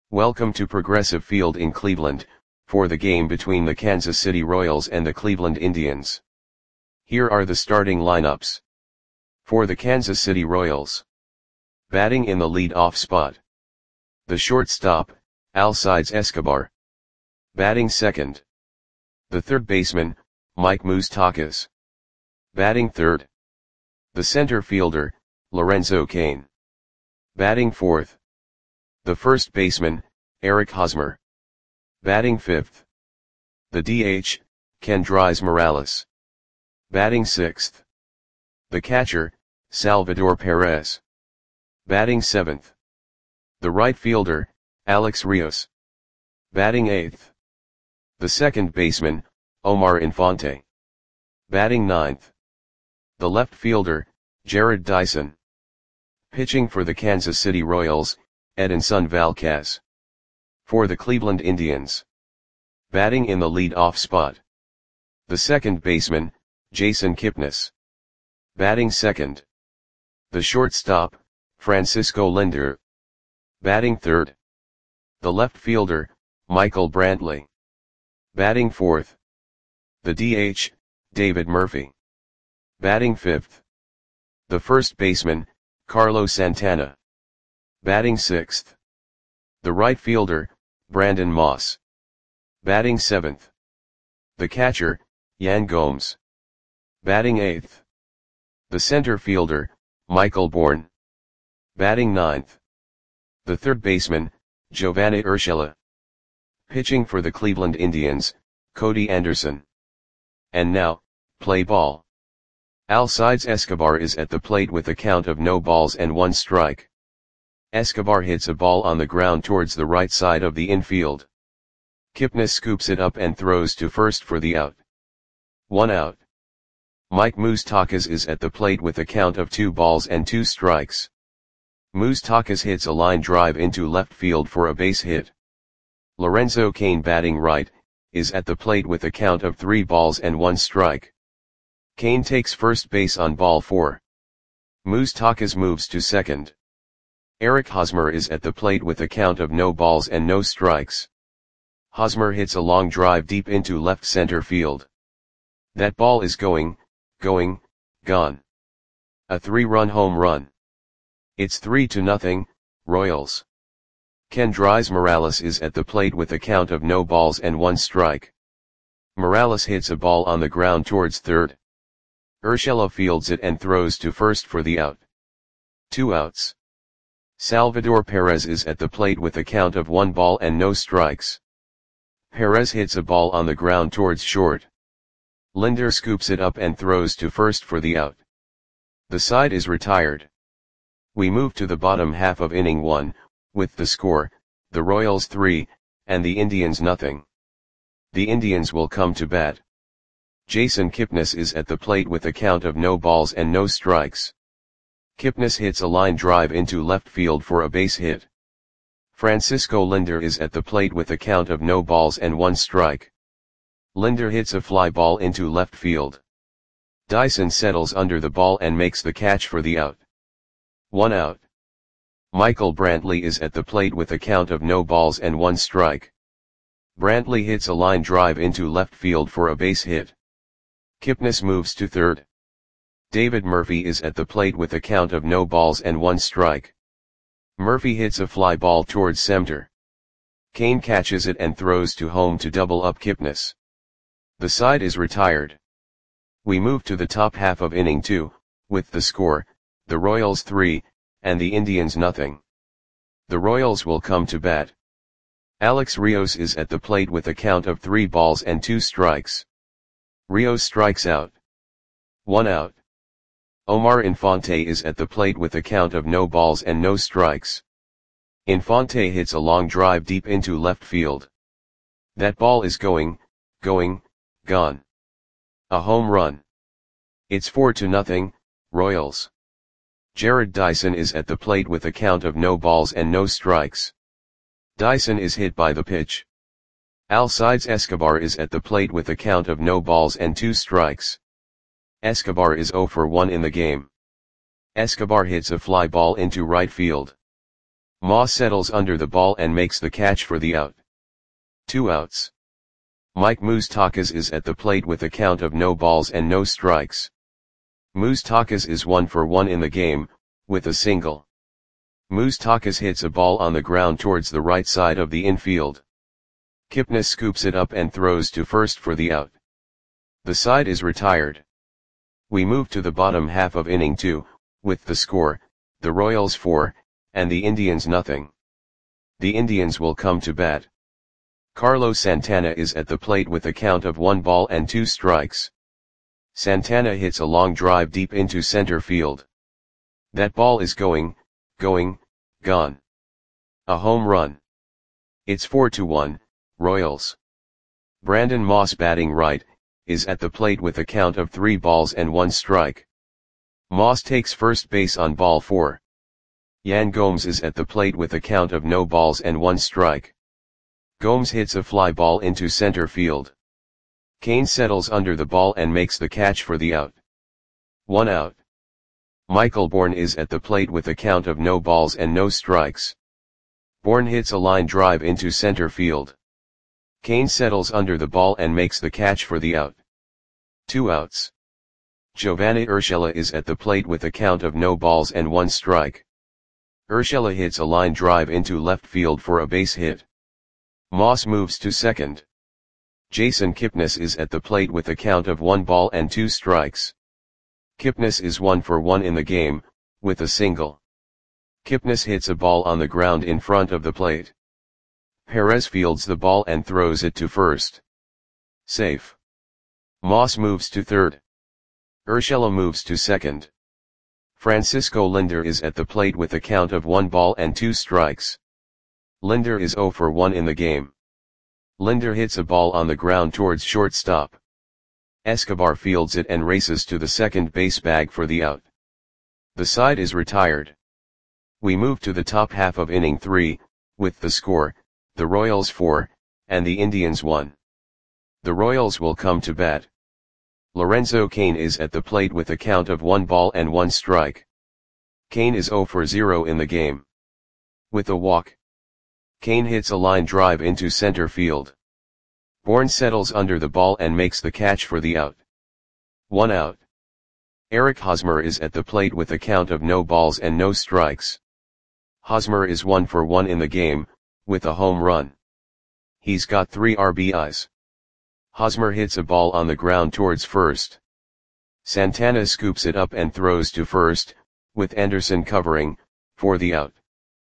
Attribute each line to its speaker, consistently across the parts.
Speaker 1: Welcome to Progressive Field in Cleveland, for the game between the Kansas City Royals and the Cleveland Indians. Here are the starting lineups. For the Kansas City Royals. Batting in the lead-off spot. The shortstop, Alcides Escobar. Batting second. The third baseman, Mike Moustakas. Batting third. The center fielder, Lorenzo Cain. Batting fourth. The first baseman, Eric Hosmer. Batting fifth. The DH, Kendrys Morales. Batting sixth. The catcher, Salvador Perez. Batting seventh. The right fielder, Alex Rios. Batting eighth. The second baseman, Omar Infante. Batting ninth. The left fielder, Jarrod Dyson. Pitching for the Kansas City Royals, Edinson Valquez. For the Cleveland Indians. Batting in the lead-off spot. The second baseman, Jason Kipnis. Batting second. The shortstop, Francisco Lindor. Batting third. The left fielder, Michael Brantley. Batting fourth. The DH, David Murphy. Batting fifth. The first baseman, Carlos Santana. Batting sixth. The right fielder, Brandon Moss. Batting seventh. The catcher, Yan Gomes. Batting eighth. The center fielder, Michael Bourn. Batting ninth. The third baseman, Giovanny Urshela. Pitching for the Cleveland Indians, Cody Anderson. And now, play ball. Alcides Escobar is at the plate with a count of no balls and 1 strike. Escobar hits a ball on the ground towards the right side of the infield. Kipnis scoops it up and throws to first for the out. 1 out. Mike Moustakas is at the plate with a count of 2 balls and 2 strikes. Moustakas hits a line drive into left field for a base hit. Lorenzo Cain, batting right, is at the plate with a count of 3 balls and 1 strike. Cain takes first base on ball 4. Moustakas moves to second. Eric Hosmer is at the plate with a count of no balls and no strikes. Hosmer hits a long drive deep into left center field. That ball is gone. A 3-run home run. It's 3-0, Royals. Kendrys Morales is at the plate with a count of no balls and 1 strike. Morales hits a ball on the ground towards third. Urshela fields it and throws to first for the out. 2 outs. Salvador Perez is at the plate with a count of 1 ball and no strikes. Perez hits a ball on the ground towards short. Lindor scoops it up and throws to first for the out. The side is retired. We move to the bottom half of inning 1, with the score, the Royals 3, and the Indians nothing. The Indians will come to bat. Jason Kipnis is at the plate with a count of no balls and no strikes. Kipnis hits a line drive into left field for a base hit. Francisco Lindor is at the plate with a count of no balls and 1 strike. Lindor hits a fly ball into left field. Dyson settles under the ball and makes the catch for the out. 1 out. Michael Brantley is at the plate with a count of no balls and 1 strike. Brantley hits a line drive into left field for a base hit. Kipnis moves to third. David Murphy is at the plate with a count of no balls and 1 strike. Murphy hits a fly ball towards center. Cain catches it and throws to home to double up Kipnis. The side is retired. We move to the top half of inning 2, with the score, the Royals 3, and the Indians nothing. The Royals will come to bat. Alex Rios is at the plate with a count of 3 balls and 2 strikes. Rios strikes out. 1 out. Omar Infante is at the plate with a count of no balls and no strikes. Infante hits a long drive deep into left field. That ball is gone. A home run. It's 4-0, Royals. Jarrod Dyson is at the plate with a count of no balls and no strikes. Dyson is hit by the pitch. Alcides Escobar is at the plate with a count of no balls and 2 strikes. Escobar is 0 for 1 in the game. Escobar hits a fly ball into right field. Moss settles under the ball and makes the catch for the out. 2 outs. Mike Moustakas is at the plate with a count of no balls and no strikes. Moustakas is 1 for 1 in the game, with a single. Moustakas hits a ball on the ground towards the right side of the infield. Kipnis scoops it up and throws to first for the out. The side is retired. We move to the bottom half of inning 2, with the score, the Royals 4, and the Indians nothing. The Indians will come to bat. Carlos Santana is at the plate with a count of 1 ball and 2 strikes. Santana hits a long drive deep into center field. That ball is gone. A home run. It's 4-1, Royals. Brandon Moss, batting right, is at the plate with a count of 3 balls and 1 strike. Moss takes first base on ball 4. Yan Gomes is at the plate with a count of no balls and 1 strike. Gomes hits a fly ball into center field. Kane settles under the ball and makes the catch for the out. 1 out. Michael Bourne is at the plate with a count of no balls and no strikes. Bourne hits a line drive into center field. Kane settles under the ball and makes the catch for the out. 2 outs. Giovanni Urshela is at the plate with a count of no balls and 1 strike. Urshela hits a line drive into left field for a base hit. Moss moves to second. Jason Kipnis is at the plate with a count of 1 ball and 2 strikes. Kipnis is 1 for 1 in the game, with a single. Kipnis hits a ball on the ground in front of the plate. Perez fields the ball and throws it to first. Safe. Moss moves to third. Urshela moves to second. Francisco Linder is at the plate with a count of 1 ball and 2 strikes. Linder is 0 for 1 in the game. Linder hits a ball on the ground towards shortstop. Escobar fields it and races to the second base bag for the out. The side is retired. We move to the top half of inning 3, with the score, the Royals 4, and the Indians 1. The Royals will come to bat. Lorenzo Cain is at the plate with a count of 1 ball and 1 strike. Cain is 0 for 0 in the game. With a walk. Cain hits a line drive into center field. Bourne settles under the ball and makes the catch for the out. 1 out. Eric Hosmer is at the plate with a count of no balls and no strikes. Hosmer is 1 for 1 in the game, with a home run. He's got 3 RBIs. Hosmer hits a ball on the ground towards first. Santana scoops it up and throws to first, with Anderson covering, for the out.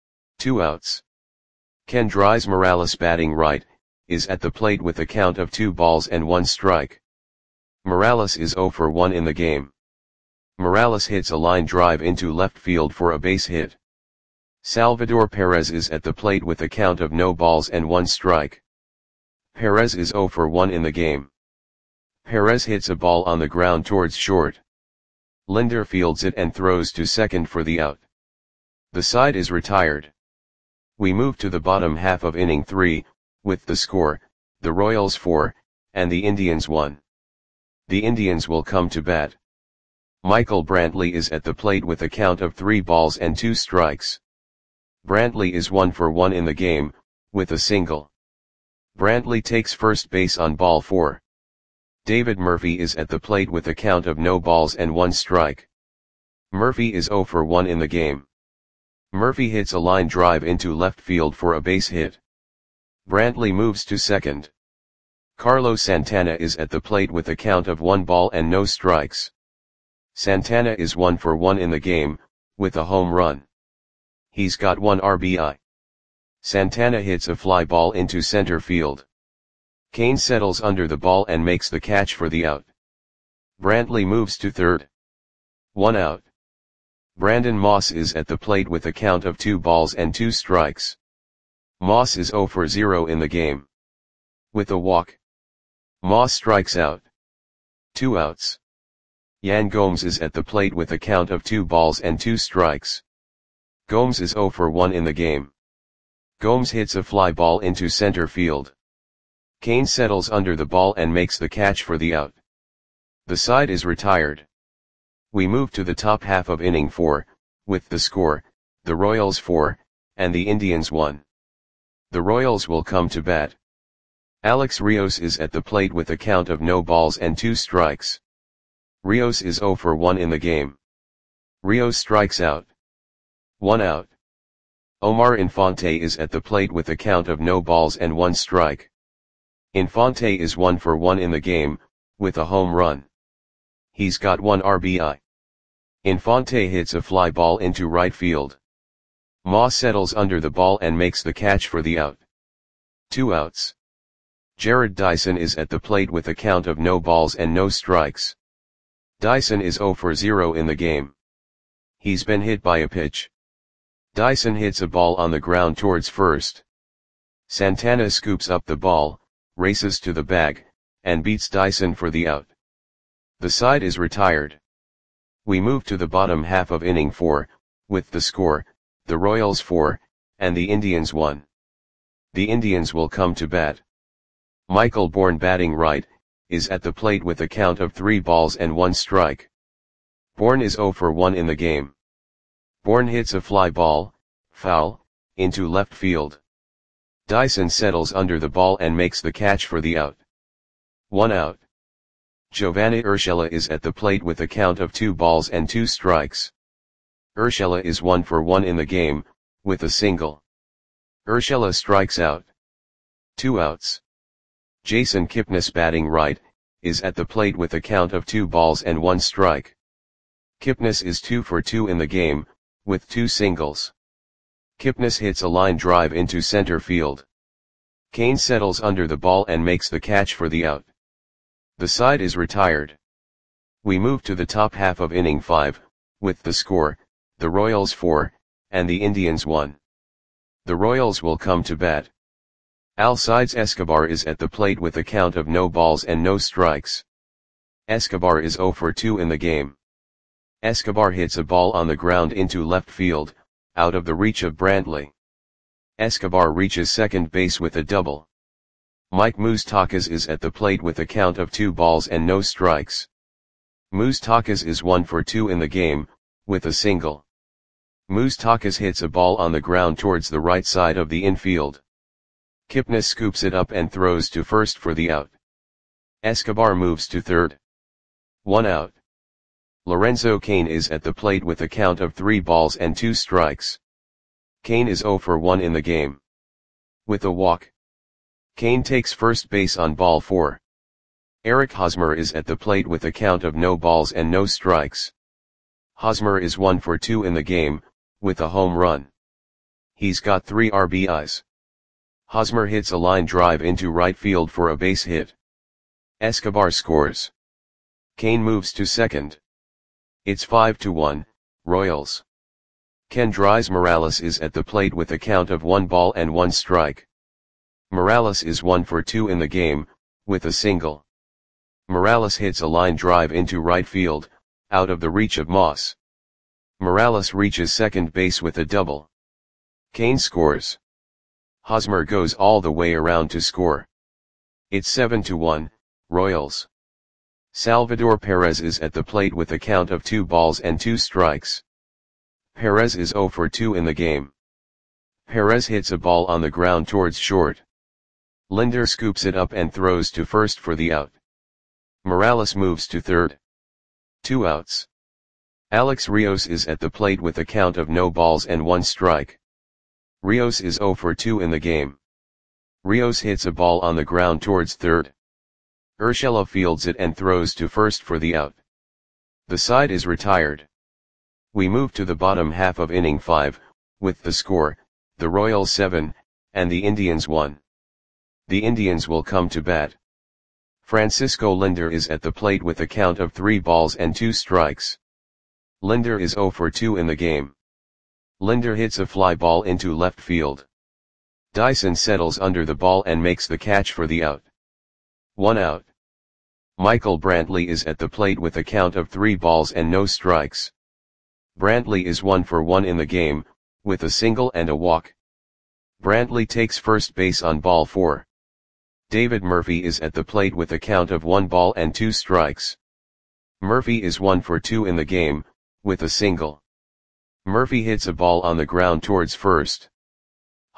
Speaker 1: 2 outs. Kendrys Morales, batting right, is at the plate with a count of 2 balls and 1 strike. Morales is 0 for 1 in the game. Morales hits a line drive into left field for a base hit. Salvador Perez is at the plate with a count of no balls and 1 strike. Perez is 0 for 1 in the game. Perez hits a ball on the ground towards short. Linder fields it and throws to second for the out. The side is retired. We move to the bottom half of inning 3, with the score, the Royals 4, and the Indians 1. The Indians will come to bat. Michael Brantley is at the plate with a count of 3 balls and 2 strikes. Brantley is 1 for 1 in the game, with a single. Brantley takes first base on ball 4. David Murphy is at the plate with a count of no balls and 1 strike. Murphy is 0 for 1 in the game. Murphy hits a line drive into left field for a base hit. Brantley moves to second. Carlos Santana is at the plate with a count of 1 ball and no strikes. Santana is 1 for 1 in the game, with a home run. He's got 1 RBI. Santana hits a fly ball into center field. Cain settles under the ball and makes the catch for the out. Brantley moves to third. 1 out. Brandon Moss is at the plate with a count of 2 balls and 2 strikes. Moss is 0 for 0 in the game. With a walk. Moss strikes out. 2 outs. Yan Gomes is at the plate with a count of 2 balls and 2 strikes. Gomes is 0 for 1 in the game. Gomes hits a fly ball into center field. Cain settles under the ball and makes the catch for the out. The side is retired. We move to the top half of inning 4, with the score, the Royals 4, and the Indians 1. The Royals will come to bat. Alex Rios is at the plate with a count of no balls and 2 strikes. Rios is 0 for 1 in the game. Rios strikes out. 1 out. Omar Infante is at the plate with a count of no balls and 1 strike. Infante is 1 for 1 in the game, with a home run. He's got 1 RBI. Infante hits a fly ball into right field. Ma settles under the ball and makes the catch for the out. 2 outs. Jared Dyson is at the plate with a count of no balls and no strikes. Dyson is 0 for 0 in the game. He's been hit by a pitch. Dyson hits a ball on the ground towards first. Santana scoops up the ball, races to the bag, and beats Dyson for the out. The side is retired. We move to the bottom half of inning 4, with the score, the Royals 4, and the Indians 1. The Indians will come to bat. Michael Bourne, batting right, is at the plate with a count of 3 balls and 1 strike. Bourne is 0 for 1 in the game. Bourne hits a fly ball, foul, into left field. Dyson settles under the ball and makes the catch for the out. 1 out. Giovanni Urshela is at the plate with a count of 2 balls and 2 strikes. Urshela is 1 for 1 in the game, with a single. Urshela strikes out. 2 outs. Jason Kipnis, batting right, is at the plate with a count of 2 balls and 1 strike. Kipnis is 2 for 2 in the game, with 2 singles. Kipnis hits a line drive into center field. Kane settles under the ball and makes the catch for the out. The side is retired. We move to the top half of inning 5, with the score, the Royals 4, and the Indians 1. The Royals will come to bat. Alcides Escobar is at the plate with a count of no balls and no strikes. Escobar is 0 for 2 in the game. Escobar hits a ball on the ground into left field, out of the reach of Brantley. Escobar reaches second base with a double. Mike Moustakas is at the plate with a count of 2 balls and no strikes. Moustakas is 1 for 2 in the game, with a single. Moustakas hits a ball on the ground towards the right side of the infield. Kipnis scoops it up and throws to first for the out. Escobar moves to third. 1 out. Lorenzo Cain is at the plate with a count of 3 balls and 2 strikes. Cain is 0 for 1 in the game. With a walk. Cain takes first base on ball 4. Eric Hosmer is at the plate with a count of no balls and no strikes. Hosmer is 1 for 2 in the game, with a home run. He's got 3 RBIs. Hosmer hits a line drive into right field for a base hit. Escobar scores. Cain moves to second. It's 5-1, Royals. Kendrys Morales is at the plate with a count of 1 ball and 1 strike. Morales is 1 for 2 in the game, with a single. Morales hits a line drive into right field, out of the reach of Moss. Morales reaches second base with a double. Cain scores. Hosmer goes all the way around to score. It's 7-1, Royals. Salvador Perez is at the plate with a count of 2 balls and 2 strikes. Perez is 0 for 2 in the game. Perez hits a ball on the ground towards short. Linder scoops it up and throws to first for the out. Morales moves to third. 2 outs. Alex Rios is at the plate with a count of no balls and 1 strike. Rios is 0 for 2 in the game. Rios hits a ball on the ground towards third. Urshela fields it and throws to first for the out. The side is retired. We move to the bottom half of inning 5, with the score, the Royals 7, and the Indians 1. The Indians will come to bat. Francisco Linder is at the plate with a count of 3 balls and 2 strikes. Linder is 0 for 2 in the game. Linder hits a fly ball into left field. Dyson settles under the ball and makes the catch for the out. 1 out. Michael Brantley is at the plate with a count of 3 balls and no strikes. Brantley is 1 for 1 in the game, with a single and a walk. Brantley takes first base on ball 4. David Murphy is at the plate with a count of 1 ball and 2 strikes. Murphy is 1 for 2 in the game, with a single. Murphy hits a ball on the ground towards first.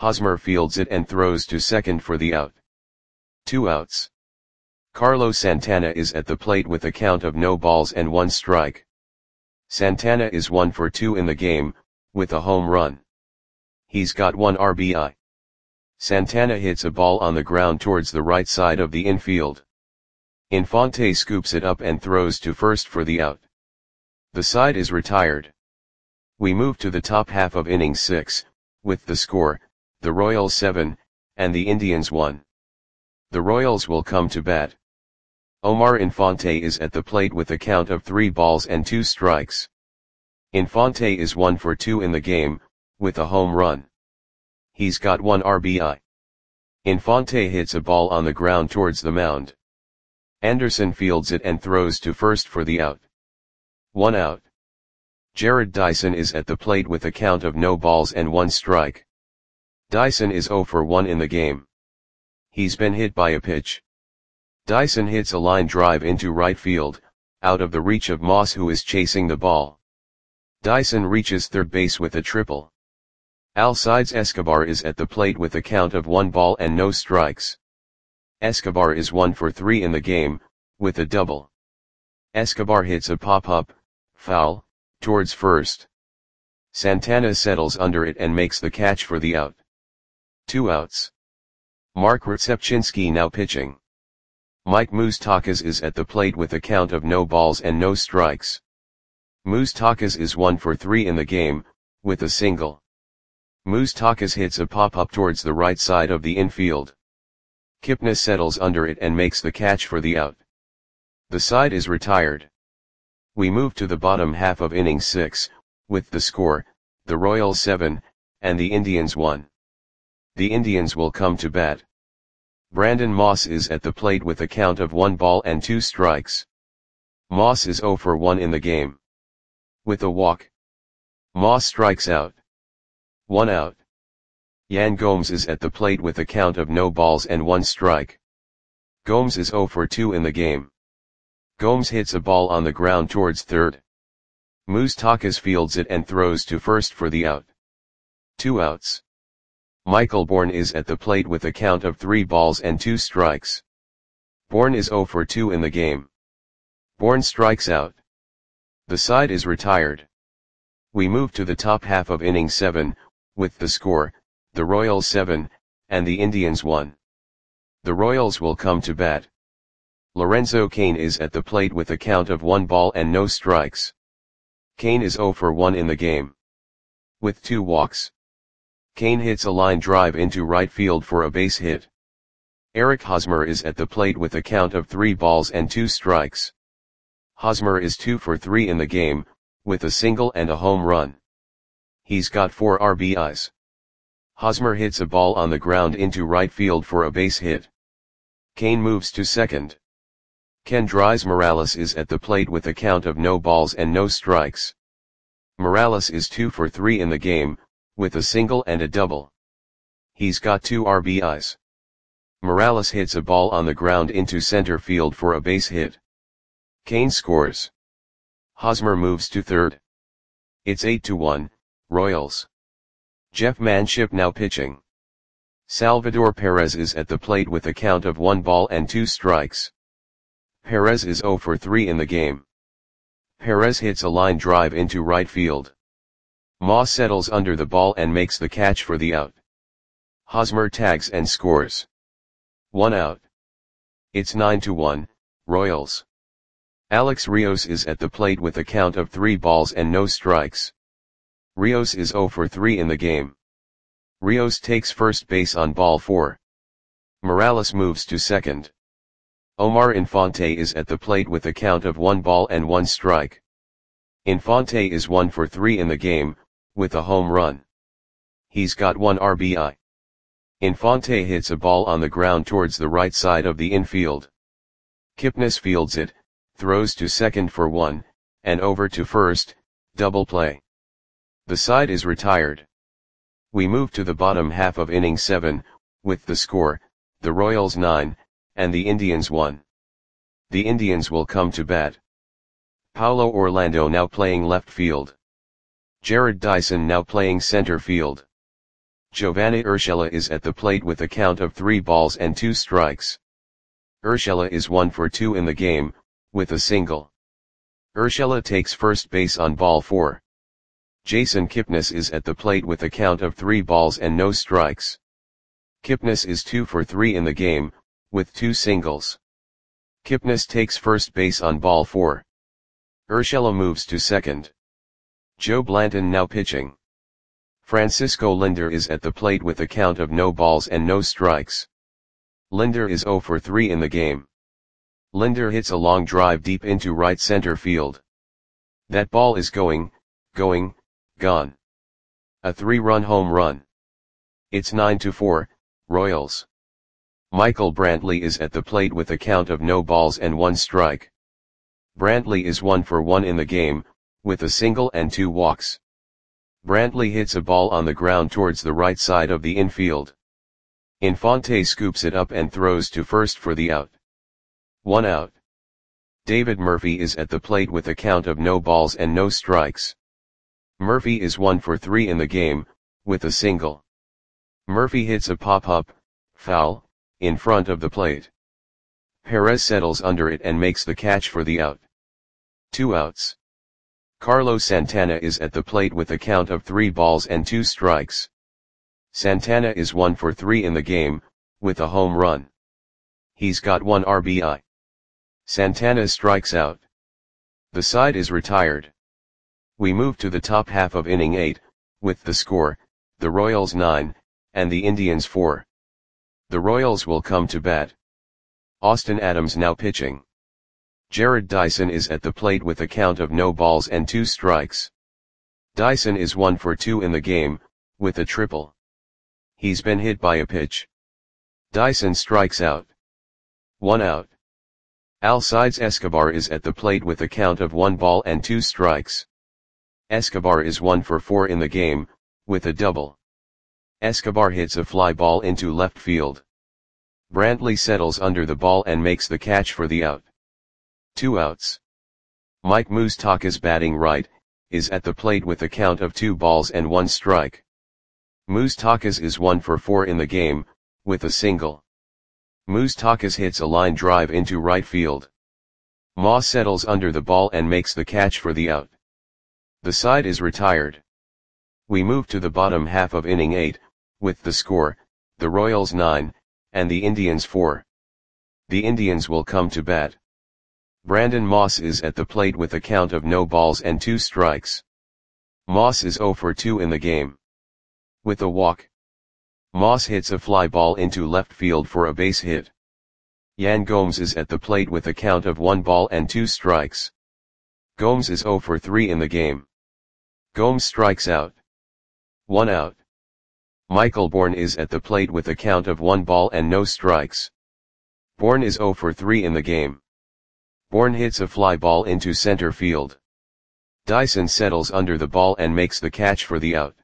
Speaker 1: Hosmer fields it and throws to second for the out. 2 outs. Carlos Santana is at the plate with a count of no balls and 1 strike. Santana is 1 for 2 in the game, with a home run. He's got 1 RBI. Santana hits a ball on the ground towards the right side of the infield. Infante scoops it up and throws to first for the out. The side is retired. We move to the top half of inning 6, with the score, the Royals 7, and the Indians 1. The Royals will come to bat. Omar Infante is at the plate with a count of 3 balls and 2 strikes. Infante is 1 for 2 in the game, with a home run. He's got 1 RBI. Infante hits a ball on the ground towards the mound. Anderson fields it and throws to first for the out. 1 out. Jared Dyson is at the plate with a count of no balls and 1 strike. Dyson is 0 for 1 in the game. He's been hit by a pitch. Dyson hits a line drive into right field, out of the reach of Moss, who is chasing the ball. Dyson reaches third base with a triple. Alcides Escobar is at the plate with a count of 1 ball and no strikes. Escobar is 1 for 3 in the game, with a double. Escobar hits a pop-up, foul, towards first. Santana settles under it and makes the catch for the out. 2 outs. Mark Rzepczynski now pitching. Mike Moustakas is at the plate with a count of no balls and no strikes. Moustakas is 1 for 3 in the game, with a single. Moustakas hits a pop-up towards the right side of the infield. Kipnis settles under it and makes the catch for the out. The side is retired. We move to the bottom half of inning 6, with the score, the Royals 7, and the Indians 1. The Indians will come to bat. Brandon Moss is at the plate with a count of 1 ball and 2 strikes. Moss is 0 for 1 in the game. With a walk, Moss strikes out. 1 out. Yan Gomes is at the plate with a count of no balls and 1 strike. Gomes is 0 for 2 in the game. Gomes hits a ball on the ground towards third. Moustakas fields it and throws to first for the out. 2 outs. Michael Bourne is at the plate with a count of 3 balls and 2 strikes. Bourne is 0 for 2 in the game. Bourne strikes out. The side is retired. We move to the top half of inning 7, with the score, the Royals 7, and the Indians 1. The Royals will come to bat. Lorenzo Cain is at the plate with a count of 1 ball and no strikes. Cain is 0 for 1 in the game. With 2 walks. Cain hits a line drive into right field for a base hit. Eric Hosmer is at the plate with a count of 3 balls and 2 strikes. Hosmer is 2 for 3 in the game, with a single and a home run. He's got 4 RBIs. Hosmer hits a ball on the ground into right field for a base hit. Cain moves to second. Kendrys Morales is at the plate with a count of no balls and no strikes. Morales is 2 for 3 in the game, with a single and a double. He's got 2 RBIs. Morales hits a ball on the ground into center field for a base hit. Cain scores. Hosmer moves to third. It's 8-1, Royals. Jeff Manship now pitching. Salvador Perez is at the plate with a count of 1 ball and 2 strikes. Perez is 0 for 3 in the game. Perez hits a line drive into right field. Moss settles under the ball and makes the catch for the out. Hosmer tags and scores. 1 out. It's 9-1, Royals. Alex Rios is at the plate with a count of 3 balls and no strikes. Rios is 0 for 3 in the game. Rios takes first base on ball 4. Morales moves to second. Omar Infante is at the plate with a count of 1 ball and 1 strike. Infante is 1 for 3 in the game, with a home run. He's got 1 RBI. Infante hits a ball on the ground towards the right side of the infield. Kipnis fields it, throws to second for 1, and over to first, double play. The side is retired. We move to the bottom half of inning 7, with the score, the Royals 9, and the Indians 1. The Indians will come to bat. Paulo Orlando now playing left field. Jared Dyson now playing center field. Giovanni Urshela is at the plate with a count of 3 balls and 2 strikes. Urshela is 1 for 2 in the game, with a single. Urshela takes first base on ball 4. Jason Kipnis is at the plate with a count of 3 balls and no strikes. Kipnis is 2 for 3 in the game, with 2 singles. Kipnis takes first base on ball 4. Urshela moves to second. Joe Blanton now pitching. Francisco Lindor is at the plate with a count of no balls and no strikes. Lindor is 0 for 3 in the game. Lindor hits a long drive deep into right center field. That ball is gone. A 3-run home run. It's 9-4, Royals. Michael Brantley is at the plate with a count of no balls and 1 strike. Brantley is 1 for 1 in the game, with a single and 2 walks. Brantley hits a ball on the ground towards the right side of the infield. Infante scoops it up and throws to first for the out. 1 out. David Murphy is at the plate with a count of no balls and no strikes. Murphy is 1 for 3 in the game, with a single. Murphy hits a pop-up, foul, in front of the plate. Perez settles under it and makes the catch for the out. 2 outs. Carlos Santana is at the plate with a count of 3 balls and 2 strikes. Santana is 1 for 3 in the game, with a home run. He's got 1 RBI. Santana strikes out. The side is retired. We move to the top half of inning 8, with the score, the Royals 9, and the Indians 4. The Royals will come to bat. Austin Adams now pitching. Jared Dyson is at the plate with a count of no balls and 2 strikes. Dyson is 1 for 2 in the game, with a triple. He's been hit by a pitch. Dyson strikes out. 1 out. Alcides Escobar is at the plate with a count of 1 ball and 2 strikes. Escobar is 1 for 4 in the game, with a double. Escobar hits a fly ball into left field. Brantley settles under the ball and makes the catch for the out. 2 outs. Mike Moustakas batting right, is at the plate with a count of 2 balls and 1 strike. Moustakas is 1 for 4 in the game, with a single. Moustakas hits a line drive into right field. Moss settles under the ball and makes the catch for the out. The side is retired. We move to the bottom half of inning 8, with the score, the Royals 9, and the Indians 4. The Indians will come to bat. Brandon Moss is at the plate with a count of no balls and 2 strikes. Moss is 0 for 2 in the game. With a walk. Moss hits a fly ball into left field for a base hit. Yan Gomes is at the plate with a count of 1 ball and 2 strikes. Gomes is 0 for 3 in the game. Gomes strikes out. 1 out. Michael Bourne is at the plate with a count of 1 ball and no strikes. Bourne is 0 for 3 in the game. Bourne hits a fly ball into center field. Dyson settles under the ball and makes the catch for the out.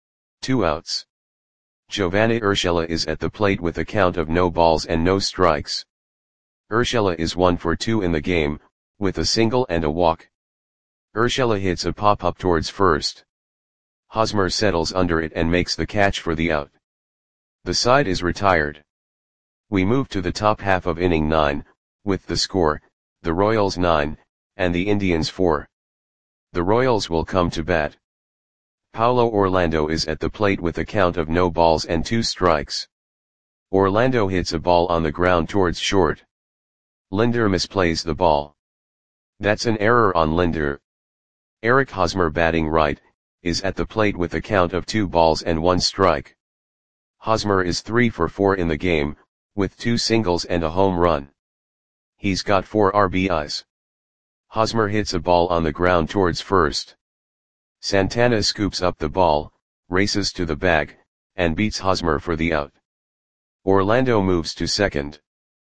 Speaker 1: 2 outs. Giovanni Urshela is at the plate with a count of no balls and no strikes. Urshela is 1 for 2 in the game, with a single and a walk. Urshela hits a pop-up towards first. Hosmer settles under it and makes the catch for the out. The side is retired. We move to the top half of inning 9, with the score, the Royals 9, and the Indians 4. The Royals will come to bat. Paulo Orlando is at the plate with a count of no balls and 2 strikes. Orlando hits a ball on the ground towards short. Lindor misplays the ball. That's an error on Lindor. Eric Hosmer batting right, is at the plate with a count of 2 balls and 1 strike. Hosmer is 3 for 4 in the game, with 2 singles and a home run. He's got 4 RBIs. Hosmer hits a ball on the ground towards first. Santana scoops up the ball, races to the bag, and beats Hosmer for the out. Orlando moves to second.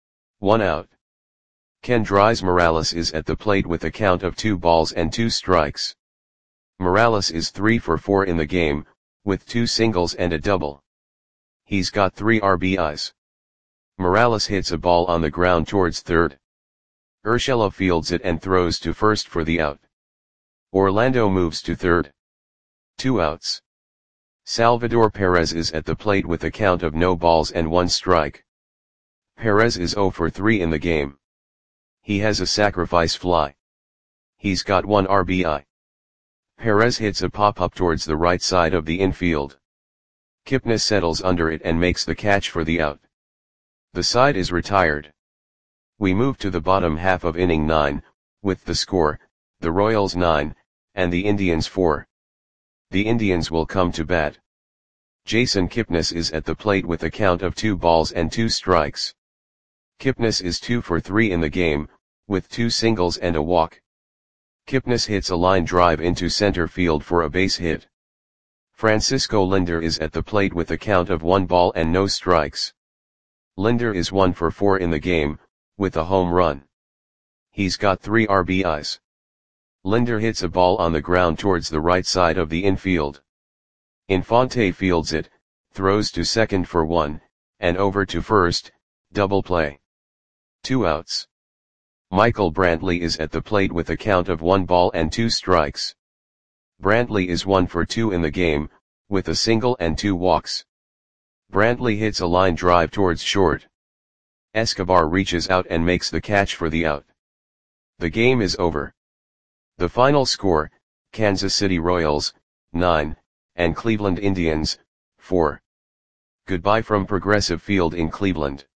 Speaker 1: 1 out. Kendrys Morales is at the plate with a count of 2 balls and 2 strikes. Morales is 3 for 4 in the game, with 2 singles and a double. He's got 3 RBIs. Morales hits a ball on the ground towards third. Urshela fields it and throws to first for the out. Orlando moves to third. 2 outs. Salvador Perez is at the plate with a count of no balls and 1 strike. Perez is 0 for 3 in the game. He has a sacrifice fly. He's got 1 RBI. Perez hits a pop-up towards the right side of the infield. Kipnis settles under it and makes the catch for the out. The side is retired. We move to the bottom half of inning 9, with the score, the Royals 9, and the Indians 4. The Indians will come to bat. Jason Kipnis is at the plate with a count of 2 balls and 2 strikes. Kipnis is 2 for 3 in the game, with 2 singles and a walk. Kipnis hits a line drive into center field for a base hit. Francisco Lindor is at the plate with a count of 1 ball and no strikes. Lindor is 1 for 4 in the game, with a home run. He's got 3 RBIs. Lindor hits a ball on the ground towards the right side of the infield. Infante fields it, throws to second for 1, and over to first, double play. 2 outs. Michael Brantley is at the plate with a count of 1 ball and 2 strikes. Brantley is 1 for 2 in the game, with a single and 2 walks. Brantley hits a line drive towards short. Escobar reaches out and makes the catch for the out. The game is over. The final score, Kansas City Royals, 9, and Cleveland Indians, 4. Goodbye from Progressive Field in Cleveland.